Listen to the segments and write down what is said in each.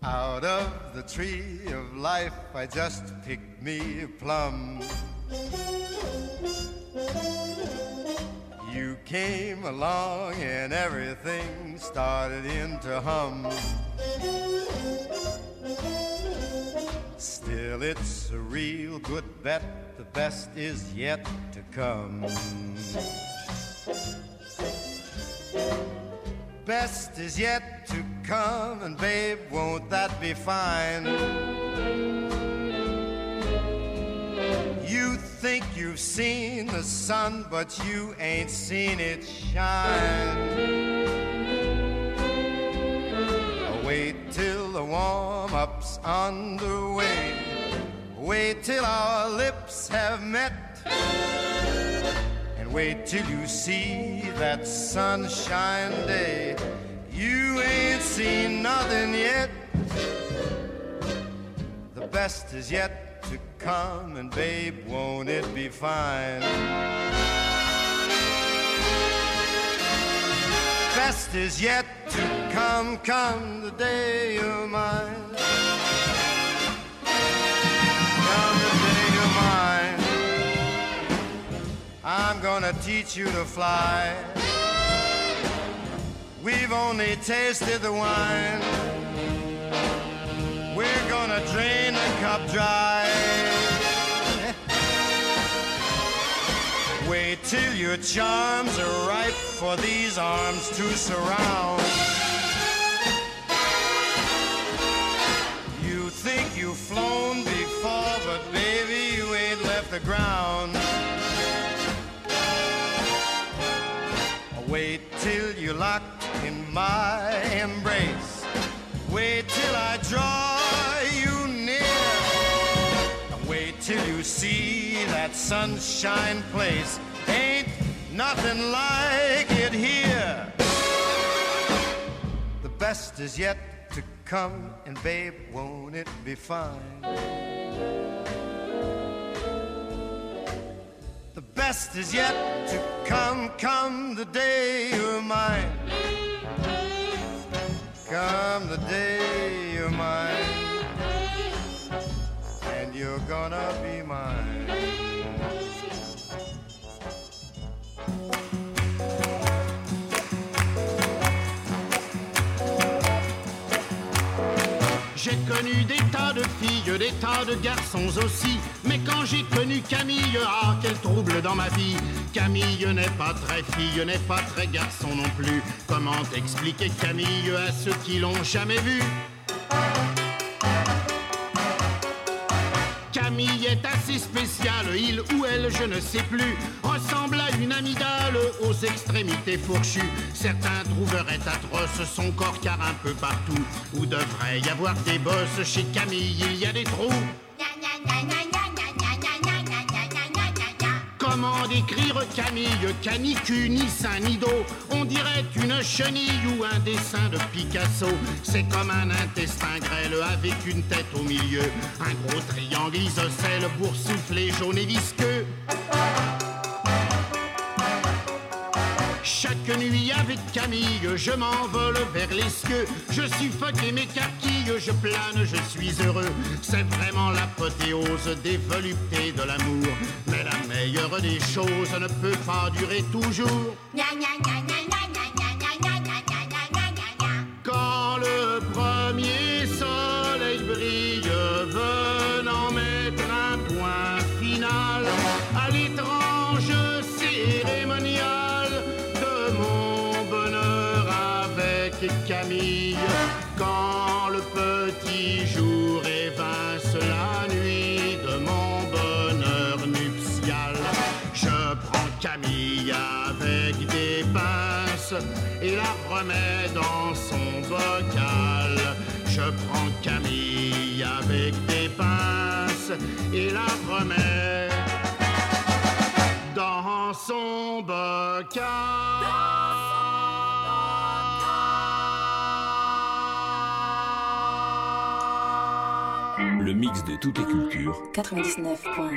Out of the tree of life I just picked me a plum. You came along and everything started in to hum. Still it's a real good bet, the best is yet to come. Best is yet to come, and babe, won't that be fine? You think you've seen the sun, but you ain't seen it shine. Wait till the warm-up's underway. Wait till our lips have met. And wait till you see that sunshine day. You ain't seen nothing yet. The best is yet to come, and babe, won't it be fine? Best is yet to come, come the day you're mine. Come the day you're mine. I'm gonna teach you to fly. We've only tasted the wine. We're gonna drain the cup dry. Wait till your charms are ripe for these arms to surround. You think you've flown before, but baby, you ain't left the ground. Wait till you're locked in my embrace. Wait till I draw you near. Wait till you see that sunshine place. Ain't nothing like it here. The best is yet to come, and babe, won't it be fine? The best is yet to come, come the day you're mine. Come the day you're mine, and you're gonna be mine. J'ai connu des tas de filles, des tas de garçons aussi. Mais quand j'ai connu Camille, ah, quel trouble dans ma vie. Camille n'est pas très fille, n'est pas très garçon non plus. Comment expliquer Camille à ceux qui l'ont jamais vue? Camille est assez spéciale, il ou elle, je ne sais plus, ressemble à une amygdale aux extrémités fourchues. Certains trouveraient atroce son corps car un peu partout où devrait y avoir des bosses, chez Camille il y a des trous. Comment décrire Camille? Canicu, ni sein ni dos. On dirait une chenille ou un dessin de Picasso. C'est comme un intestin grêle avec une tête au milieu. Un gros triangle isocèle boursouflé, jaune et visqueux. Chaque nuit avec Camille, je m'envole vers les cieux. Je suffoque et m'écarquille, je plane, je suis heureux. C'est vraiment l'apothéose des voluptés de l'amour. Mais la meilleure des choses ne peut pas durer toujours. Quand le premier soleil brille, venant mettre un point final à l'étrange cérémonial de mon bonheur avec Camille. Quand le petit jour évince la nuit de mon bonheur nuptial, je prends Camille avec des pinces et la remets dans son bocal. Je prends Camille avec des pinces et la remets dans son bocal. Le mix de toutes les cultures. 99.1.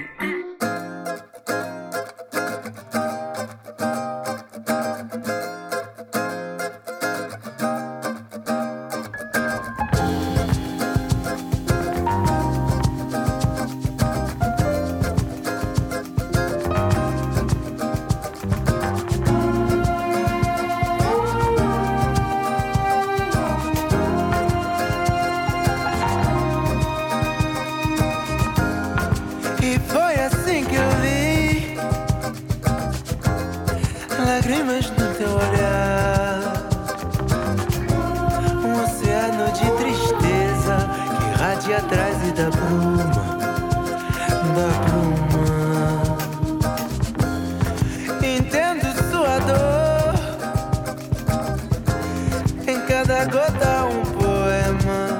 cada gota um poema.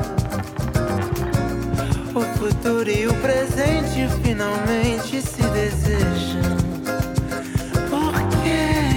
O futuro e o presente finalmente se desejam. Por quê?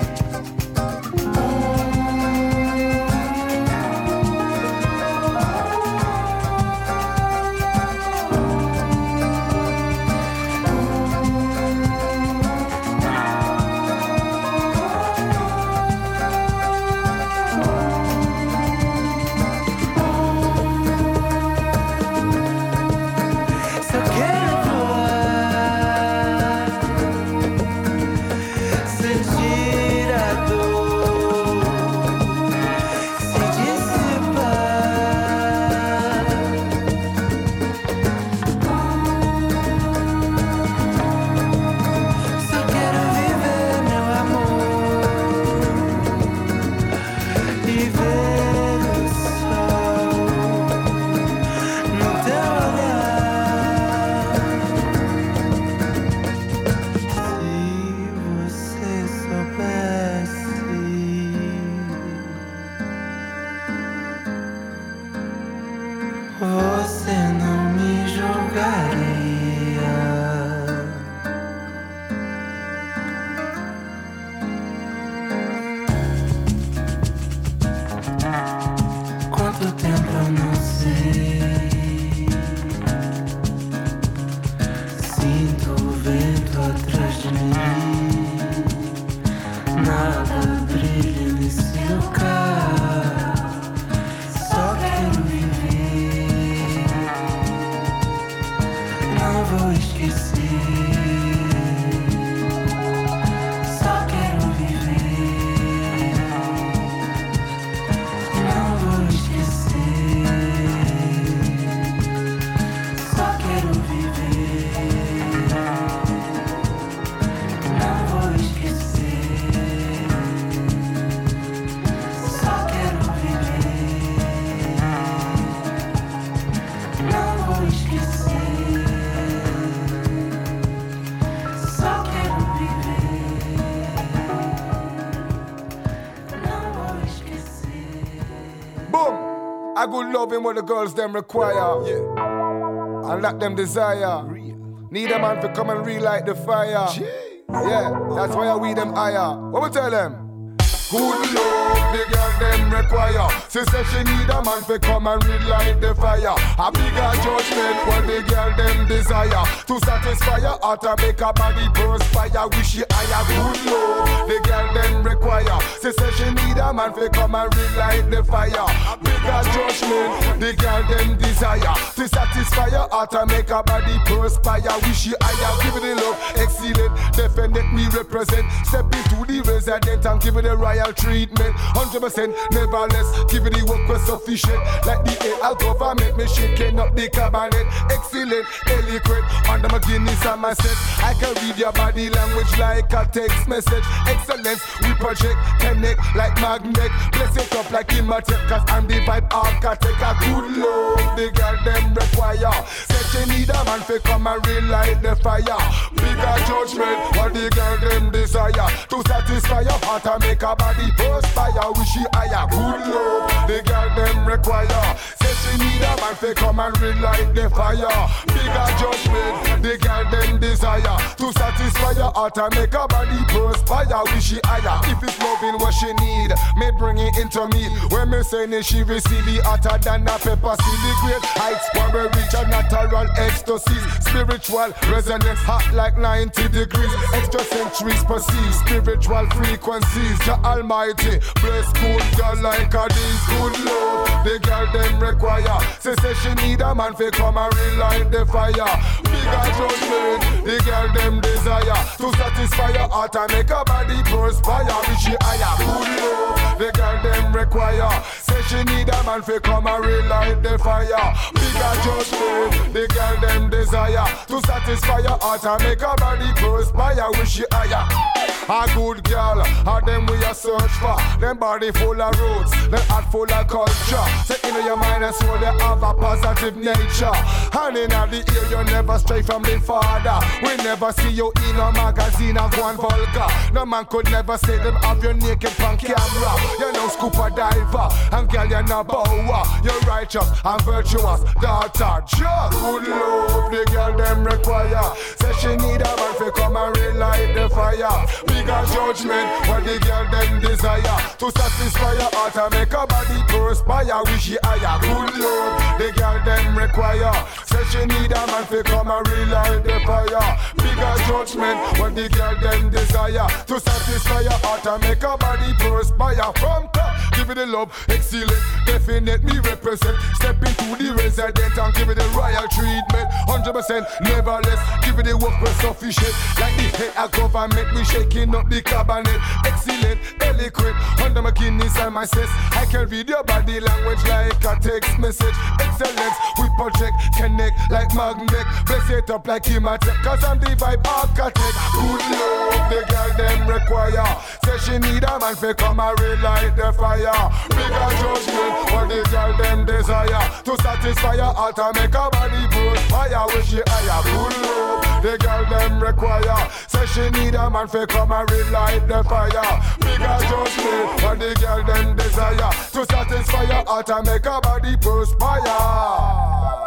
I good loving what the girls them require, yeah, and let them desire. Need a man to come and relight the fire. Yeah, that's why I weed them higher. What we tell them? Good love, the girl them require. She say she need a man to come and relight the fire. A bigger judgment what the girl them desire. To satisfy her heart and make her body perspire. Wish she higher. Good love, the girl them require. She say she need a man to come and relight the fire. A bigger judgment, the girl them desire. To satisfy her heart and make her body perspire. Wish she higher. Give it the love, excellent. Defend it, me represent. Step into the resident and give it the right treatment, 100%, never less. Give it the work was sufficient. Like the AI government, me shaking up the cabinet. Excellent, eloquent, under my Guinness and my set. I can read your body language like a text message. Excellence, we project, connect like magnet. Bless it up like in my tech, cause I'm the vibe architect. A good love, the girl them require. Said she need a man to come and relight the fire. Bigger judgment, what the girl them desire. To satisfy your heart and make a body perspire, wish she higher. Good love, the girl them require. Say she need a man to come and relight the fire. Bigger judgment, the girl them desire. To satisfy your heart and make her body perspire, wish she higher. If it's loving what she need, me bring it into me. When me saying it, she receive it hotter than a pepper. See the great heights when we reach a natural ecstasy. Spiritual resonance hot like 90 degrees. Extra centuries perceive spiritual frequencies. The Almighty, bless good girl like a this. Good love, the girl them require. Say she need a man to come and relight the fire. Bigger judgment, the girl them desire. To satisfy her heart and make her body perspire. Wish she higher. Good love, the girl them require. Say she need a man to come and relight the fire. Bigger judgment, the girl them desire. To satisfy her heart and make her body perspire. Wish she higher. A good girl, a them we a search for. Them body full of roots, them heart full of culture. Say in your mind and soul they have a positive nature. And in the ear you never stray from the father. We never see you in a magazine of one vulgar. No man could never say them have your naked on camera. You know scuba diver, and girl you're not bower. You're righteous and virtuous, daughter. Just good love, the girl them require. Say she need a man to come and relight the fire. Bigger judgment, what the girl them desire. To satisfy your heart and make her body perspire. Wish she higher, good love, the girl them require. Say she need a man to come and relight the fire. Bigger judgment, what the girl them desire. To satisfy your heart and make her body perspire. From top, give it the love, excellent, definite, me represent. Step into the resident and give it the royal treatment. 100%, never less, give it the work with sufficient. Like the head of government, we shaking up the cabinet. Excellent, eloquent, under my Guinness and my cess. I can read your body language like a text message. Excellence, we project, connect like magnet. Bless it up like Imatech, cause I'm the vibe architect. Good love, the girl them require. Say she need a man to come and relight the fire. Bigger judgment, what the girl them desire. To satisfy your heart and make her body perspire. Wish she higher, good love, the girl them require. Say she need a man to come and relight the fire. Bigger judgment, what the girl them desire. To satisfy your heart and make her body perspire.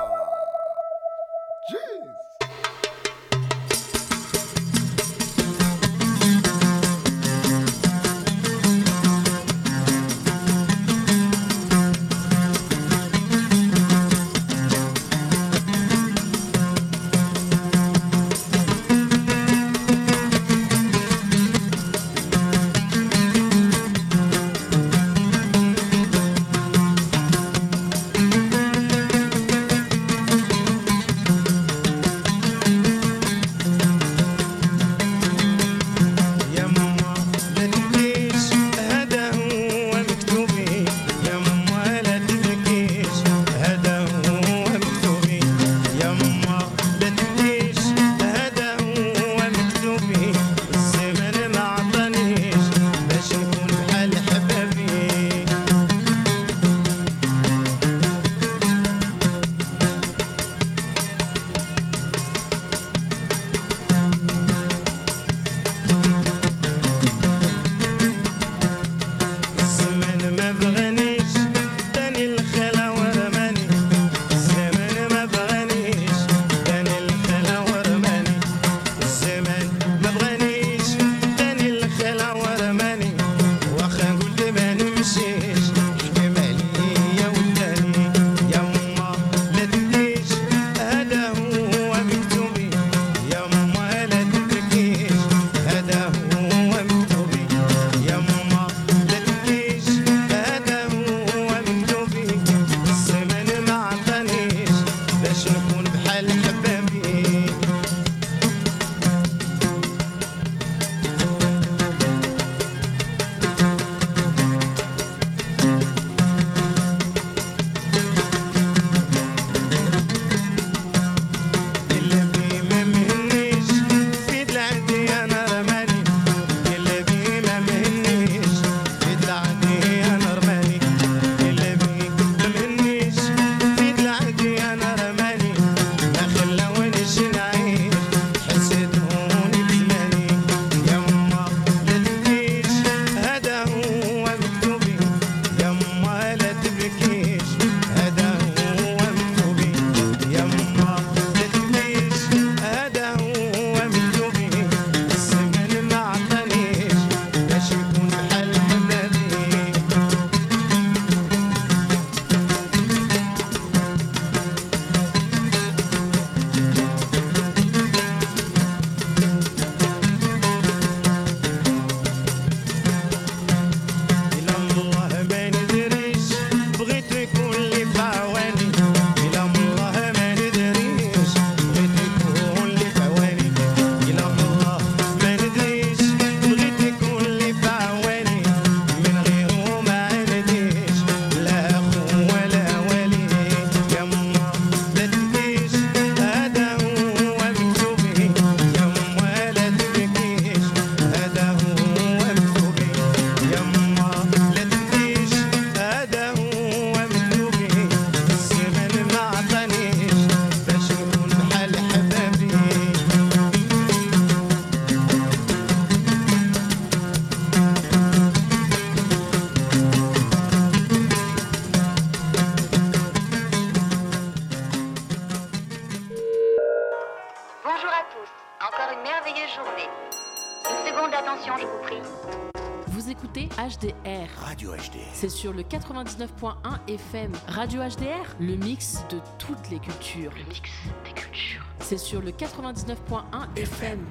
HDR. Radio HDR. C'est sur le 99.1 FM. Radio HDR, le mix de toutes les cultures. Le mix des cultures. C'est sur le 99.1 FM.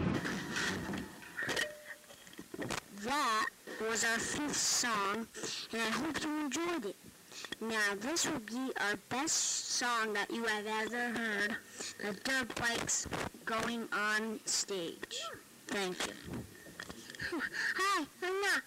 That was our 5th song, and I hope you enjoyed it. Now, this will be our best song that you have ever heard. The dirt bikes going on stage. Thank you. Hi, I'm not.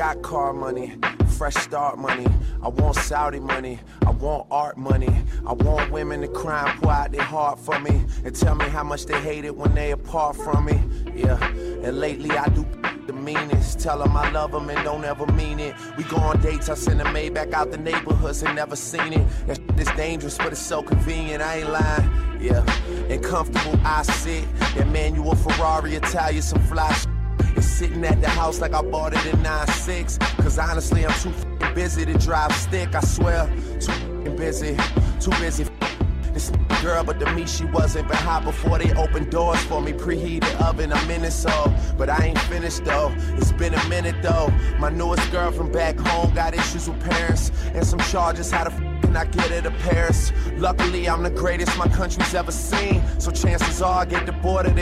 got car money, fresh start money. I want Saudi money, I want art money. I want women to cry and pour out their heart for me and tell me how much they hate it when they apart from me. Yeah, and lately I do the meanest. Tell them I love them and don't ever mean it. We go on dates, I send them Maybach out the neighborhoods and never seen it. That shit is dangerous, but it's so convenient, I ain't lying. Yeah, and comfortable I sit. That manual Ferrari, Italian, some fly shit. It's sitting at the house like I bought it in 9.6. Cause honestly, I'm too busy to drive stick. I swear, too busy. This girl, but to me she wasn't. But hot before they opened doors for me. Preheated oven, I'm in it so. But I ain't finished though. It's been a minute though. My newest girl from back home got issues with parents and some charges. How the can I get her to Paris? Luckily, I'm the greatest my country's ever seen. So chances are I get deported.